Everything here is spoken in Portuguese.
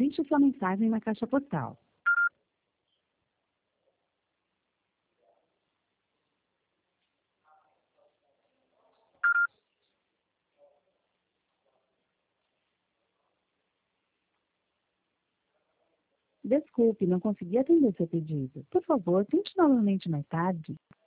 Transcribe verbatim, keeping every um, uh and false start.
Deixe sua mensagem na caixa postal. Desculpe, não consegui atender seu pedido. Por favor, tente novamente mais tarde.